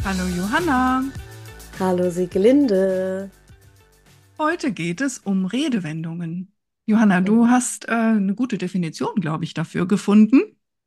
Hallo Johanna, Hallo Sieglinde. heute geht es um Redewendungen. Johanna, du Mhm. hast eine gute Definition, glaube ich, dafür gefunden.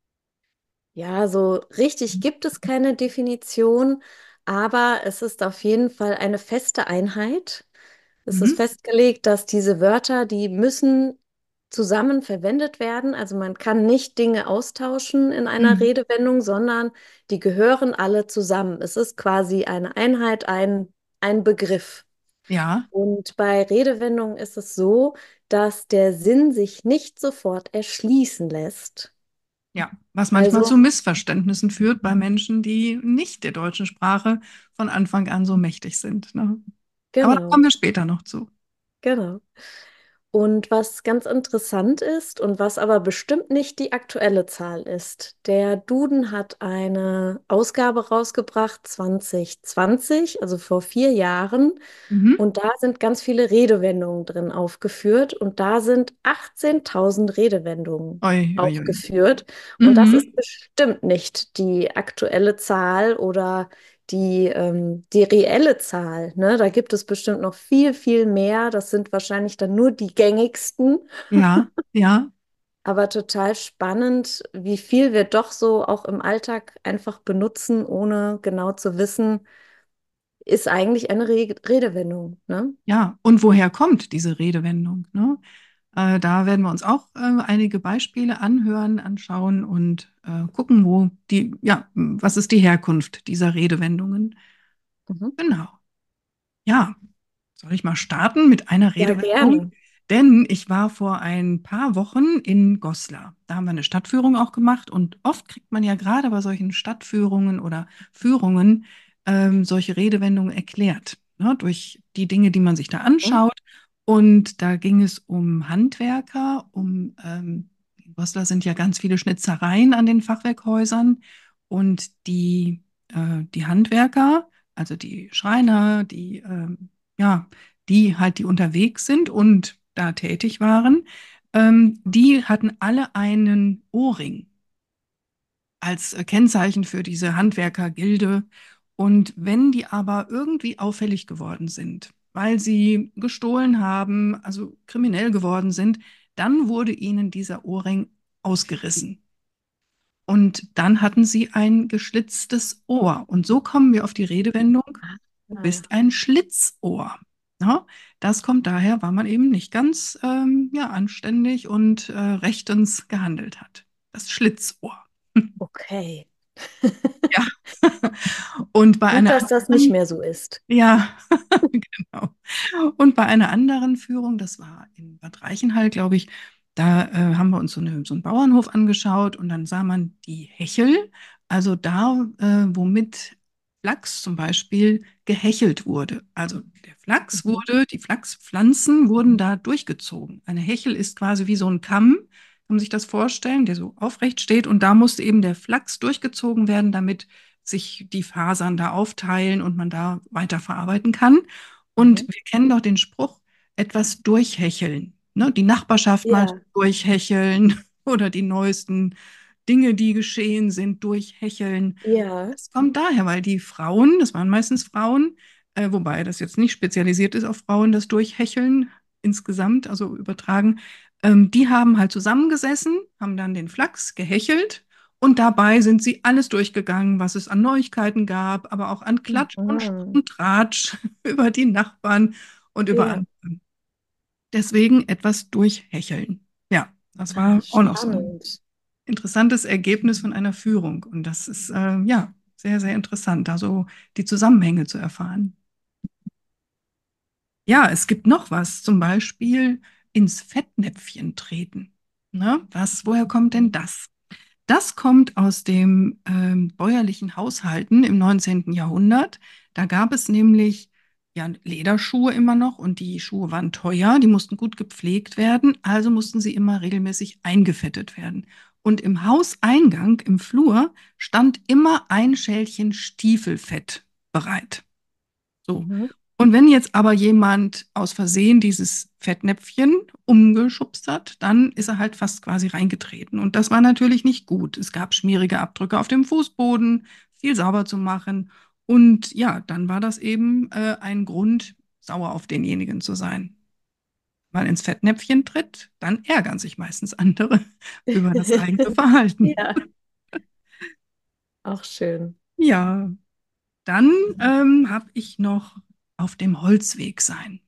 Ja, so richtig gibt es keine Definition, aber es ist auf jeden Fall eine feste Einheit. Es ist Mhm. festgelegt, dass diese Wörter, die müssen zusammen verwendet werden. Also man kann nicht Dinge austauschen in einer Mhm. Redewendung, sondern die gehören alle zusammen. Es ist quasi eine Einheit, ein Begriff. Ja, Und bei Redewendungen ist es so, dass der Sinn sich nicht sofort erschließen lässt. ja, was manchmal zu Also, Missverständnissen führt bei Menschen, die nicht der deutschen Sprache von Anfang an so mächtig sind, ne? Aber da kommen genau, wir später noch zu. genau. Und was ganz interessant ist und was aber bestimmt nicht die aktuelle Zahl ist, der Duden hat eine Ausgabe rausgebracht, 2020, also vor 4 Jahren. Mhm. Und da sind ganz viele Redewendungen drin aufgeführt. Und da sind 18.000 Redewendungen Oi, oi, oi. aufgeführt. Und das ist Mhm. bestimmt nicht die aktuelle Zahl oder die reelle Zahl. Ne? Da gibt es bestimmt noch viel, viel mehr. Das sind wahrscheinlich dann nur die gängigsten. Ja, ja, Aber total spannend, wie viel wir doch so auch im Alltag einfach benutzen, ohne genau zu wissen, ist eigentlich eine Re Redewendung. Ne? ja. Und woher kommt diese Redewendung, ne? Da werden wir uns auch einige Beispiele anhören, anschauen und gucken, was ist die Herkunft dieser Redewendungen. Mhm. Genau. Ja, soll ich mal starten mit einer Ja, Redewendung? gerne. Denn ich war vor ein paar Wochen in Goslar. Da haben wir eine Stadtführung auch gemacht und oft kriegt man ja gerade bei solchen Stadtführungen oder Führungen solche Redewendungen erklärt, ne, durch die Dinge, die man sich da Mhm. anschaut. Und da ging es um Handwerker, in Goslar sind ja ganz viele Schnitzereien an den Fachwerkhäusern und die Handwerker, also die Schreiner, ja, die unterwegs sind und da tätig waren, die hatten alle einen Ohrring als Kennzeichen für diese Handwerkergilde. Und wenn die aber irgendwie auffällig geworden sind, weil sie gestohlen haben, also kriminell geworden sind, dann wurde ihnen dieser Ohrring ausgerissen. Und dann hatten sie ein geschlitztes Ohr. Und so kommen wir auf die Redewendung, du Ah, bist ein Schlitzohr. Ja, das kommt daher, weil man eben nicht ganz ja, anständig und rechtens gehandelt hat. Das Schlitzohr. okay. Ja. Und bei Gut, einer dass das nicht anderen, mehr so ist. ja, genau. Und bei einer anderen Führung, das war in Bad Reichenhall, glaube ich, da haben wir uns so einen Bauernhof angeschaut und dann sah man die Hechel, also da, womit Flachs zum Beispiel gehechelt wurde. Also Mhm. die Flachspflanzen wurden da durchgezogen. Eine Hechel ist quasi wie so ein Kamm, kann man sich das vorstellen, der so aufrecht steht und da musste eben der Flachs durchgezogen werden, damit sich die Fasern da aufteilen und man da weiterverarbeiten kann. Und Mhm. wir kennen doch den Spruch, etwas durchhecheln. Ne? Die Nachbarschaft mal Ja, durchhecheln oder die neuesten Dinge, die geschehen sind, durchhecheln. ja, Das kommt daher, weil die Frauen, das waren meistens Frauen, wobei das jetzt nicht spezialisiert ist auf Frauen, das Durchhecheln insgesamt, also übertragen, die haben halt zusammengesessen, haben dann den Flachs gehechelt und dabei sind sie alles durchgegangen, was es an Neuigkeiten gab, aber auch an Klatsch und mhm. und Tratsch über die Nachbarn und über Ja, andere. Deswegen etwas durchhecheln. Ja, das war auch noch so ein spannend. interessantes Ergebnis von einer Führung. Und das ist ja sehr, sehr interessant, da so die Zusammenhänge zu erfahren. Ja, es gibt noch was, zum Beispiel ins Fettnäpfchen treten. Ne? Woher kommt denn das? Das kommt aus dem bäuerlichen Haushalten im 19. Jahrhundert. Da gab es nämlich ja, Lederschuhe immer noch und die Schuhe waren teuer, die mussten gut gepflegt werden, also mussten sie immer regelmäßig eingefettet werden. Und im Hauseingang, im Flur, stand immer ein Schälchen Stiefelfett bereit. So. Mhm. Und wenn jetzt aber jemand aus Versehen dieses Fettnäpfchen umgeschubst hat, dann ist er halt fast quasi reingetreten. Und das war natürlich nicht gut. Es gab schmierige Abdrücke auf dem Fußboden, viel sauber zu machen. Und ja, dann war das eben ein Grund, sauer auf denjenigen zu sein. Mal ins Fettnäpfchen tritt, dann ärgern sich meistens andere über das eigene Verhalten. Ja, auch schön. Ja, dann habe ich noch auf dem Holzweg sein.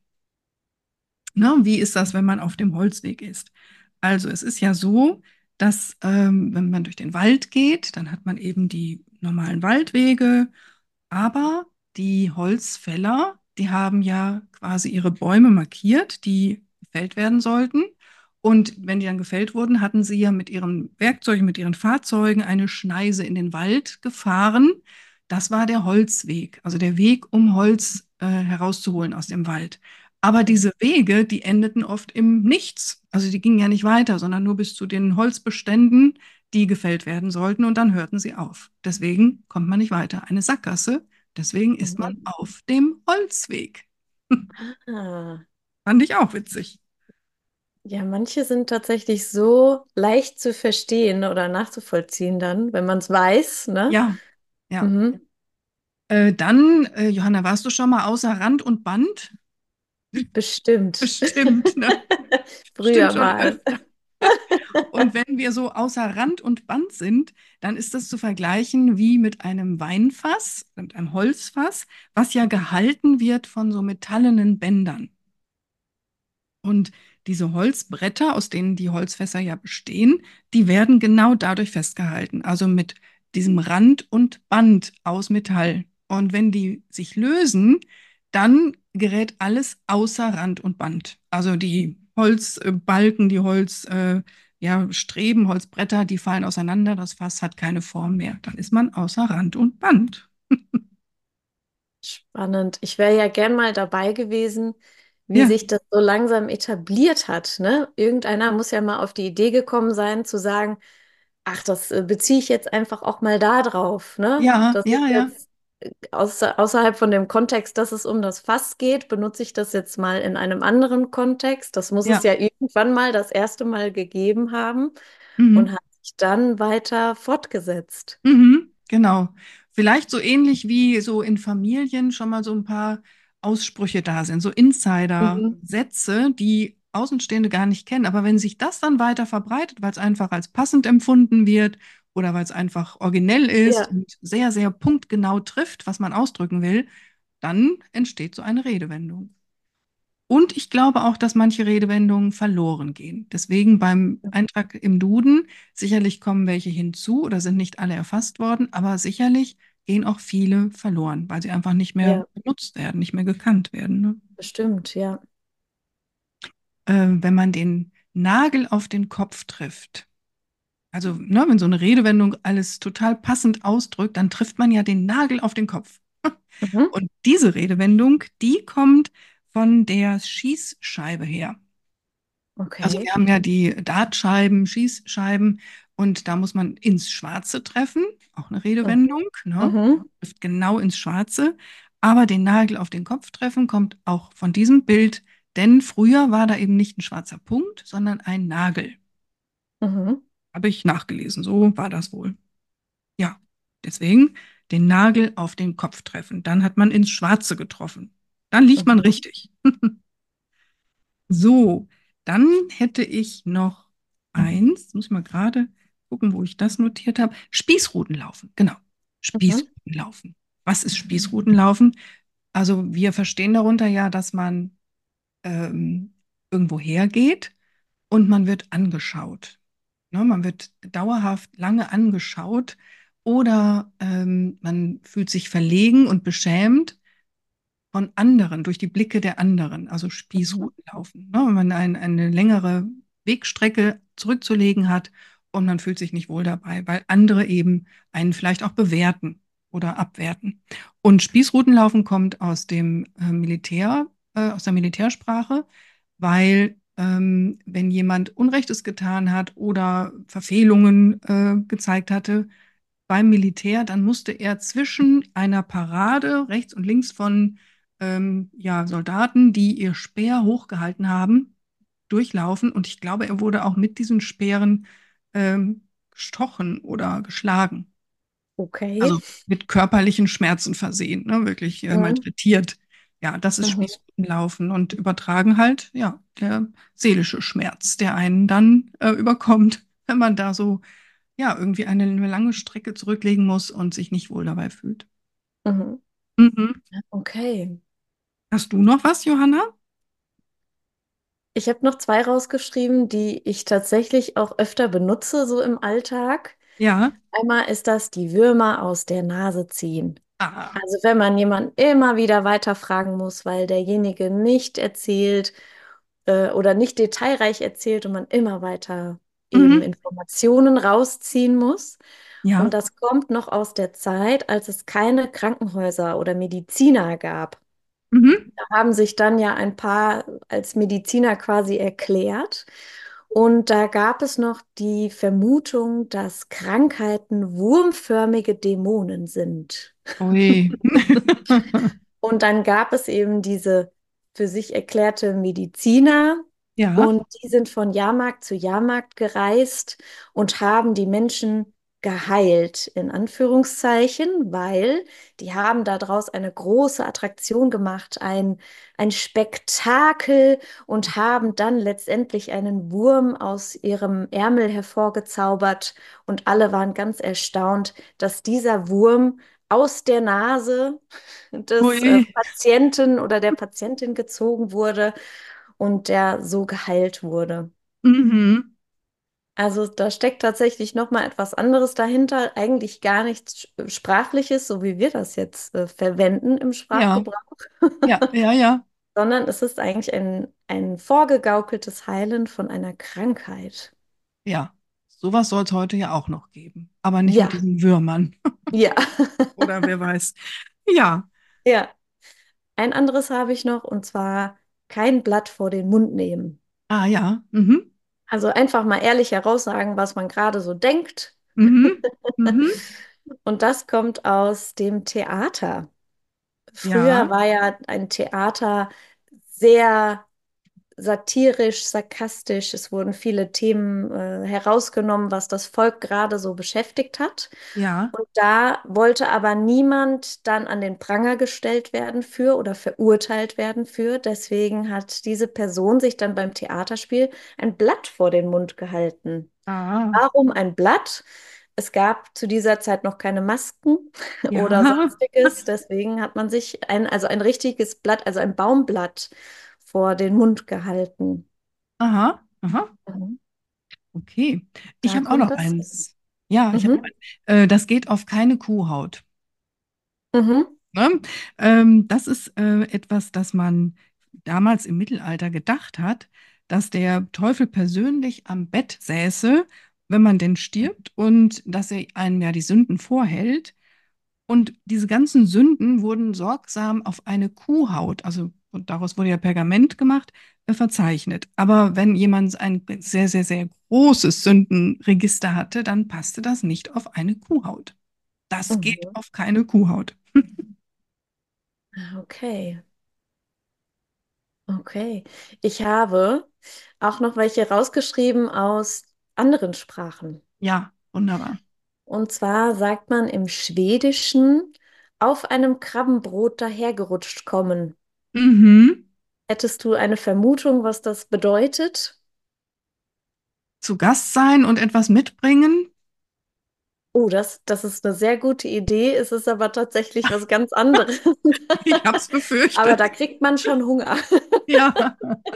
Ne, wie ist das, wenn man auf dem Holzweg ist? Also es ist ja so, dass wenn man durch den Wald geht, dann hat man eben die normalen Waldwege, aber die Holzfäller, die haben ja quasi ihre Bäume markiert, die gefällt werden sollten. Und wenn die dann gefällt wurden, hatten sie ja mit ihren Werkzeugen, mit ihren Fahrzeugen eine Schneise in den Wald gefahren. Das war der Holzweg, also der Weg, um Holz herauszuholen aus dem Wald. Aber diese Wege, die endeten oft im Nichts. Also die gingen ja nicht weiter, sondern nur bis zu den Holzbeständen, die gefällt werden sollten, und dann hörten sie auf. Deswegen kommt man nicht weiter. Eine Sackgasse. Deswegen ist man Mhm. auf dem Holzweg. Ah. Fand ich auch witzig. Ja, manche sind tatsächlich so leicht zu verstehen oder nachzuvollziehen dann, wenn man es weiß, ne? Ja, ja. Mhm. Dann, Johanna, warst du schon mal außer Rand und Band? Bestimmt. Bestimmt, ne? Bestimmt Früher schon mal. öfter. Und wenn wir so außer Rand und Band sind, dann ist das zu vergleichen wie mit einem Weinfass, mit einem Holzfass, was ja gehalten wird von so metallenen Bändern. Und diese Holzbretter, aus denen die Holzfässer ja bestehen, die werden genau dadurch festgehalten, also mit diesem Rand und Band aus Metall. Und wenn die sich lösen, dann gerät alles außer Rand und Band. Also die Holzbalken, die ja, Streben, Holzbretter, die fallen auseinander, das Fass hat keine Form mehr. Dann ist man außer Rand und Band. Spannend. Ich wäre ja gern mal dabei gewesen, wie Ja, sich das so langsam etabliert hat, ne? Irgendeiner muss ja mal auf die Idee gekommen sein, zu sagen, ach, das beziehe ich jetzt einfach auch mal da drauf, ne? ja, Das ist ja, ja, jetzt außerhalb von dem Kontext, dass es um das Fass geht, benutze ich das jetzt mal in einem anderen Kontext. Das muss es ja. ja irgendwann mal das erste Mal gegeben haben und Mhm. hat sich dann weiter fortgesetzt. Mhm, genau. Vielleicht so ähnlich wie so in Familien schon mal so ein paar Aussprüche da sind, so Mhm. Insider-Sätze, die Außenstehende gar nicht kennen. Aber wenn sich das dann weiter verbreitet, weil es einfach als passend empfunden wird oder weil es einfach originell ist Ja, und sehr, sehr punktgenau trifft, was man ausdrücken will, dann entsteht so eine Redewendung. Und ich glaube auch, dass manche Redewendungen verloren gehen. Deswegen beim Eintrag im Duden, sicherlich kommen welche hinzu oder sind nicht alle erfasst worden, aber sicherlich gehen auch viele verloren, weil sie einfach nicht mehr ja, benutzt werden, nicht mehr gekannt werden. Ne? bestimmt, ja. Wenn man den Nagel auf den Kopf trifft, also ne, wenn so eine Redewendung alles total passend ausdrückt, dann trifft man ja den Nagel auf den Kopf. Mhm. Und diese Redewendung, die kommt von der Schießscheibe her. Also Okay. wir haben ja die Dartscheiben, Schießscheiben, und da muss man ins Schwarze treffen, auch eine Mhm. Redewendung, ne? Mhm. Trifft genau ins Schwarze, aber den Nagel auf den Kopf treffen kommt auch von diesem Bild, denn früher war da eben nicht ein schwarzer Punkt, sondern ein Nagel. Mhm. Habe ich nachgelesen, so war das wohl. Ja, deswegen den Nagel auf den Kopf treffen, dann hat man ins Schwarze getroffen. Dann liegt man Mhm. richtig. So, dann hätte ich noch eins, muss ich mal gerade gucken, wo ich das notiert habe. Spießrutenlaufen, genau. Mhm. Spießrutenlaufen. Was ist Spießrutenlaufen? Also wir verstehen darunter ja, dass man ähm, irgendwo hergeht und man wird angeschaut. Ne, man wird dauerhaft lange angeschaut oder man fühlt sich verlegen und beschämt von anderen, durch die Blicke der anderen, also Mhm. Spießruten laufen. Ne? Wenn man eine längere Wegstrecke zurückzulegen hat und man fühlt sich nicht wohl dabei, weil andere eben einen vielleicht auch bewerten oder abwerten. Und Spießrutenlaufen kommt aus dem Militär, aus der Militärsprache, weil wenn jemand Unrechtes getan hat oder Verfehlungen gezeigt hatte, beim Militär, dann musste er zwischen einer Parade rechts und links von ja, Soldaten, die ihr Speer hochgehalten haben, durchlaufen. Und ich glaube, er wurde auch mit diesen Speeren gestochen oder geschlagen. Okay. Also mit körperlichen Schmerzen versehen, ne? Wirklich Mhm. malträtiert. Ja, das ist Mhm. Spießrutenlaufen und übertragen halt, ja, der seelische Schmerz, der einen dann überkommt, wenn man da so, ja, irgendwie eine lange Strecke zurücklegen muss und sich nicht wohl dabei fühlt. Mhm. Mhm. Okay. Hast du noch was, Johanna? Ich habe noch zwei rausgeschrieben, die ich tatsächlich auch öfter benutze, so im Alltag. Ja. Einmal ist das die Würmer aus der Nase ziehen. Ah. Also wenn man jemanden immer wieder weiterfragen muss, weil derjenige nicht erzählt oder nicht detailreich erzählt und man immer weiter eben Mhm. Informationen rausziehen muss. Und Ja. das kommt noch aus der Zeit, als es keine Krankenhäuser oder Mediziner gab. Mhm. Da haben sich dann ja ein paar als Mediziner quasi erklärt. Und da gab es noch die Vermutung, dass Krankheiten wurmförmige Dämonen sind. Ui. Und dann gab es eben diese für sich erklärte Mediziner Ja. und die sind von Jahrmarkt zu Jahrmarkt gereist und haben die Menschen geheilt, in Anführungszeichen, weil die haben daraus eine große Attraktion gemacht, ein Spektakel und haben dann letztendlich einen Wurm aus ihrem Ärmel hervorgezaubert und alle waren ganz erstaunt, dass dieser Wurm aus der Nase des Ui. Patienten oder der Patientin gezogen wurde und der so geheilt wurde. Mhm. Also da steckt tatsächlich noch mal etwas anderes dahinter, eigentlich gar nichts Sprachliches, so wie wir das jetzt verwenden im Ja. Sprachgebrauch, Ja. Ja. Ja. sondern es ist eigentlich ein vorgegaukeltes Heilen von einer Krankheit. Ja. Sowas soll es heute ja auch noch geben. Aber nicht mit Ja, diesen Würmern. ja, Oder wer weiß. Ja. ja. Ein anderes habe ich noch und zwar kein Blatt vor den Mund nehmen. Ah ja. Mhm. Also einfach mal ehrlich heraussagen, was man gerade so denkt. Mhm. Mhm. Und das kommt aus dem Theater. Früher Ja. war ja ein Theater sehr satirisch, sarkastisch. Es wurden viele Themen herausgenommen, was das Volk gerade so beschäftigt hat. Ja. Und da wollte aber niemand dann an den Pranger gestellt werden für oder verurteilt werden für. Deswegen hat diese Person sich dann beim Theaterspiel ein Blatt vor den Mund gehalten. Ah. Warum ein Blatt? Es gab zu dieser Zeit noch keine Masken oder Ja. sonstiges. Deswegen hat man sich also ein richtiges Blatt, also ein Baumblatt vor den Mund gehalten. Aha. Aha. Mhm. Okay. Ich Da habe auch kommt noch das her. eins. Ja, ich habe noch Mhm. eins. Das geht auf keine Kuhhaut. Mhm. Ne? Das ist etwas, das man damals im Mittelalter gedacht hat, dass der Teufel persönlich am Bett säße, wenn man denn stirbt, und dass er einem ja die Sünden vorhält. Und diese ganzen Sünden wurden sorgsam auf eine Kuhhaut, also und daraus wurde ja Pergament gemacht, verzeichnet. Aber wenn jemand ein sehr, sehr, sehr großes Sündenregister hatte, dann passte das nicht auf eine Kuhhaut. Das geht Mhm. auf keine Kuhhaut. Ah, okay, okay. Ich habe auch noch welche rausgeschrieben aus anderen Sprachen. Ja, wunderbar. Und zwar sagt man im Schwedischen auf einem Krabbenbrot dahergerutscht kommen. Mhm. Hättest du eine Vermutung, was das bedeutet? Zu Gast sein und etwas mitbringen. Oh, das ist eine sehr gute Idee. Es ist aber tatsächlich was ganz anderes. Ich habe es Aber da befürchtet. kriegt man schon Hunger. Ja.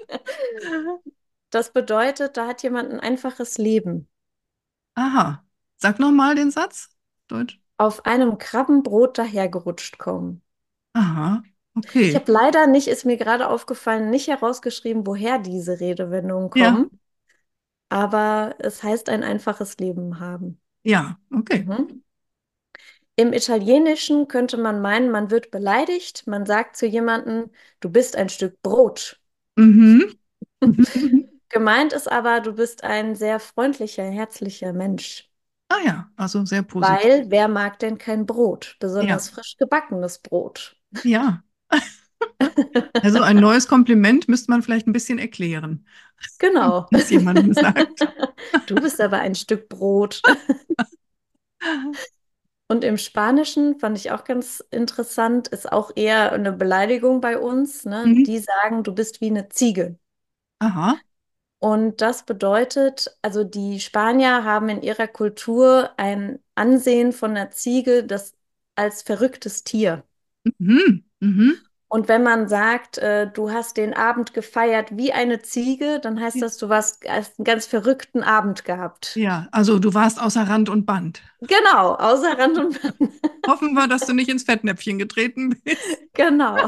Das bedeutet, da hat jemand ein einfaches Leben. Aha. Sag noch mal den Satz. Deutsch. Auf einem Krabbenbrot dahergerutscht kommen. Aha. Ich Okay. habe leider nicht, ist mir gerade aufgefallen, nicht herausgeschrieben, woher diese Redewendungen Ja. kommen, aber es heißt ein einfaches Leben haben. Ja. Okay. Mhm. Im Italienischen könnte man meinen, man wird beleidigt, man sagt zu jemandem, du bist ein Stück Brot. Mhm. Gemeint ist aber, du bist ein sehr freundlicher, herzlicher Mensch. Ah ja, also sehr positiv. Weil wer mag denn kein Brot, Ja. besonders frisch gebackenes Brot? Ja. Also ein neues Kompliment müsste man vielleicht ein bisschen erklären, wenn Genau. man es jemandem sagt. Du bist aber ein Stück Brot. Und im Spanischen fand ich auch ganz interessant, ist auch eher eine Beleidigung bei uns, ne? Mhm. Die sagen, du bist wie eine Ziege. Aha. Und das bedeutet, also die Spanier haben in ihrer Kultur ein Ansehen von der Ziege, das als verrücktes Tier. Mhm. Mhm. Und wenn man sagt, du hast den Abend gefeiert wie eine Ziege, dann heißt das, hast einen ganz verrückten Abend gehabt. Ja, also du warst außer Rand und Band. Genau, außer Rand und Band. Hoffen wir, dass du nicht ins Fettnäpfchen getreten bist Genau.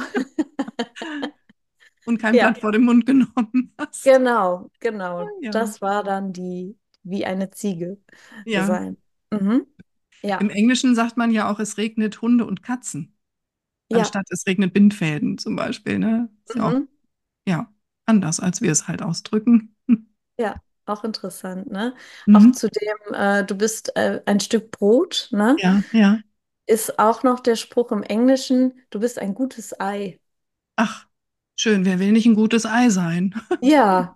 und kein Ja, Blatt vor den Mund genommen hast. genau, genau. Ja, Das war dann die, wie eine Ziege ja. sein. Mhm. Im Ja, Englischen sagt man ja auch, es regnet Hunde und Katzen, ja. anstatt es regnet Bindfäden zum Beispiel. Ne? Ist ja auch Mhm. ja, anders, als wir es halt ausdrücken. Ja, auch interessant, ne? Auch Mhm. zu dem, du bist ein Stück Brot, ne? Ja, ja. Ist auch noch der Spruch im Englischen, du bist ein gutes Ei. Ach, schön, wer will nicht ein gutes Ei sein? Ja.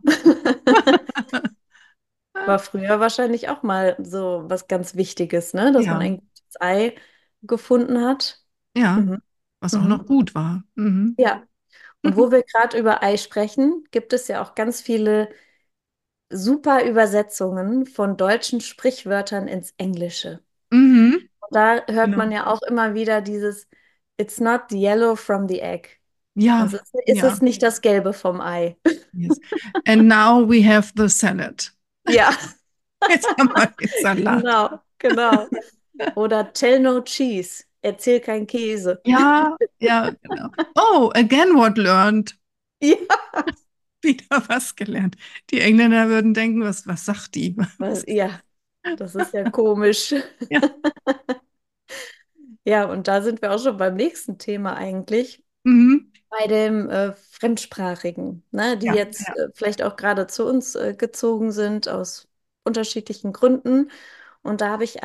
War früher wahrscheinlich auch mal so was ganz Wichtiges, ne? Dass man Ja, ein gutes Ei gefunden hat. ja, Mhm. was auch noch Mhm. gut war. Mhm. Ja. Und wo wir gerade über Ei sprechen, gibt es ja auch ganz viele super Übersetzungen von deutschen Sprichwörtern ins Englische. Mhm. Und da hört Genau. man ja auch immer wieder dieses It's not the yellow from the egg. Ja, Also ist es ja. nicht das Gelbe vom Ei. Yes. And now we have the salad. Ja, Jetzt haben wir den Salat. genau, genau. Oder tell no cheese. Erzähl kein Käse. Ja, ja, genau. Oh, again what learned. Ja, Wieder was gelernt. Die Engländer würden denken, was sagt die? Was ist ja, das ist ja komisch. ja. Ja, und da sind wir auch schon beim nächsten Thema eigentlich. Mhm. Bei dem Fremdsprachigen, ne, die Ja, jetzt ja. vielleicht auch gerade zu uns gezogen sind aus unterschiedlichen Gründen. Und da habe ich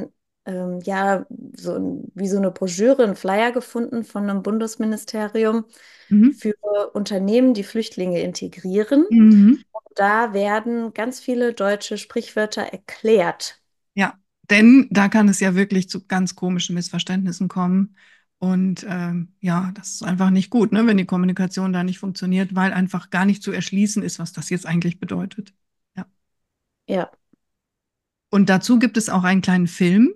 ja, wie so eine Broschüre, einen Flyer gefunden von einem Bundesministerium Mhm. für Unternehmen, die Flüchtlinge integrieren. Mhm. Da werden ganz viele deutsche Sprichwörter erklärt. Ja, denn da kann es ja wirklich zu ganz komischen Missverständnissen kommen. Und ja, das ist einfach nicht gut, ne, wenn die Kommunikation da nicht funktioniert, weil einfach gar nicht zu erschließen ist, was das jetzt eigentlich bedeutet. Ja. Ja. Und dazu gibt es auch einen kleinen Film.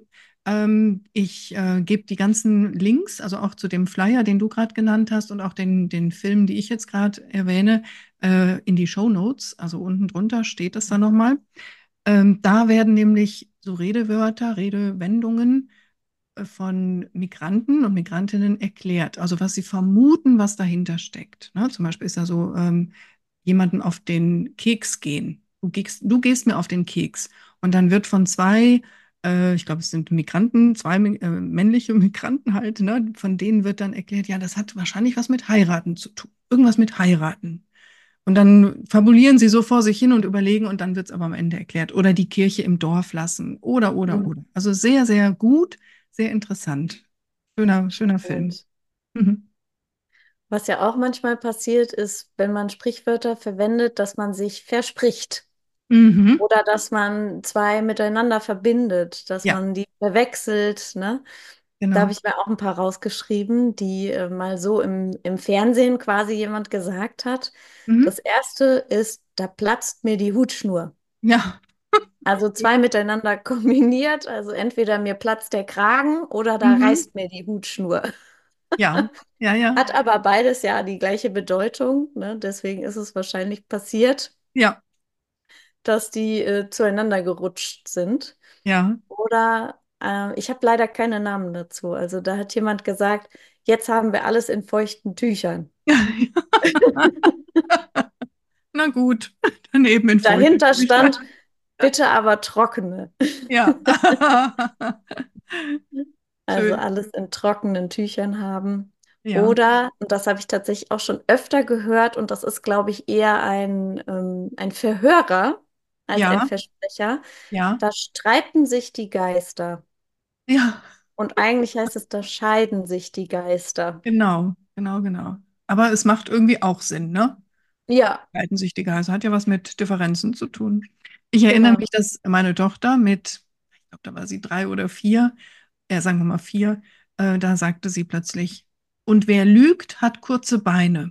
Ich gebe die ganzen Links, also auch zu dem Flyer, den du gerade genannt hast und auch den Film, die ich jetzt gerade erwähne, in die Show Notes. Also unten drunter steht es dann nochmal. Da werden nämlich so Redewörter, Redewendungen von Migranten und Migrantinnen erklärt. Also was sie vermuten, was dahinter steckt. Ne? Zum Beispiel ist ja so, jemanden auf den Keks gehen. Du gehst mir auf den Keks. Und dann wird von zwei, ich glaube, es sind Migranten, zwei männliche Migranten halt, ne? Von denen wird dann erklärt, ja, das hat wahrscheinlich was mit Heiraten zu tun. Irgendwas mit Heiraten. Und dann fabulieren sie so vor sich hin und überlegen und dann wird es aber am Ende erklärt. Oder die Kirche im Dorf lassen. Oder, Mhm. oder. Also sehr, sehr gut, sehr interessant. Schöner Film. Und Mhm. was ja auch manchmal passiert, ist, wenn man Sprichwörter verwendet, dass man sich verspricht. Mhm. Oder dass man zwei miteinander verbindet, dass Ja, man die verwechselt, ne? Da habe genau. ich mir auch ein paar rausgeschrieben, die mal so im Fernsehen quasi jemand gesagt hat. Mhm. Das erste ist, da platzt mir die Hutschnur. Ja. Also zwei miteinander kombiniert, also entweder mir platzt der Kragen oder da Mhm. reißt mir die Hutschnur. Ja, ja, ja, Hat aber beides ja die gleiche Bedeutung, ne? Deswegen ist es wahrscheinlich passiert, ja, dass die zueinander gerutscht sind. ja. Oder ich habe leider keine Namen dazu. Also da hat jemand gesagt, jetzt haben wir alles in feuchten Tüchern. Na gut, daneben in feuchte Dahinter Tücher. stand, bitte aber trockene. Ja. Also Schön. alles in trockenen Tüchern haben. Ja, Oder, und das habe ich tatsächlich auch schon öfter gehört, und das ist, glaube ich, eher ein Verhörer als ein ja, Versprecher, ja, da streiten sich die Geister. ja, Und eigentlich heißt es, da scheiden sich die Geister. genau, genau, genau. Aber es macht irgendwie auch Sinn, ne? Ja, Halten sich die Geister, hat ja was mit Differenzen zu tun. Ich erinnere genau. mich, dass meine Tochter mit, ich glaube, da war sie 3 oder 4, sagen wir mal 4, da sagte sie plötzlich, und wer lügt, hat kurze Beine.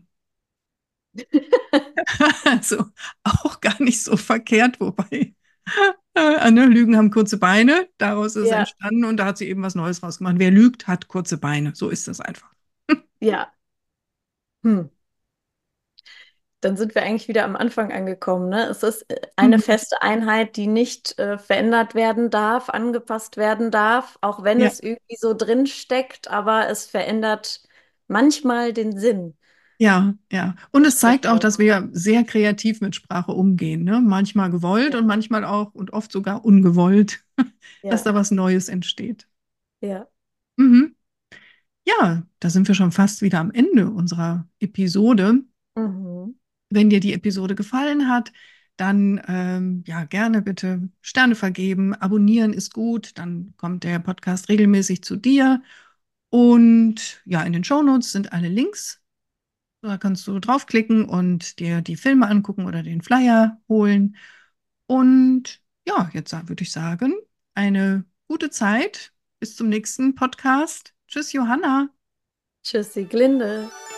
Also auch gar nicht so verkehrt, wobei ne, Lügen haben kurze Beine, daraus ist es Ja, entstanden und da hat sie eben was Neues rausgemacht. Wer lügt, hat kurze Beine. So ist das einfach. ja. Hm. Dann sind wir eigentlich wieder am Anfang angekommen, ne? Es ist eine Mhm. feste Einheit, die nicht verändert werden darf, angepasst werden darf, auch wenn Ja, es irgendwie so drin steckt, aber es verändert manchmal den Sinn ja, ja. Und der es zeigt auch, Sprecherin. dass wir sehr kreativ mit Sprache umgehen, ne? Manchmal gewollt Ja, und manchmal auch und oft sogar ungewollt, dass ja, da was Neues entsteht. ja. Mhm. Ja, da sind wir schon fast wieder am Ende unserer Episode. Mhm. Wenn dir die Episode gefallen hat, dann ja gerne bitte Sterne vergeben. Abonnieren ist gut, dann kommt der Podcast regelmäßig zu dir. Und ja, in den Shownotes sind alle Links. Da kannst du draufklicken und dir die Filme angucken oder den Flyer holen. Und ja, jetzt würde ich sagen, eine gute Zeit. Bis zum nächsten Podcast. Tschüss, Johanna. Tschüssi, Glinde.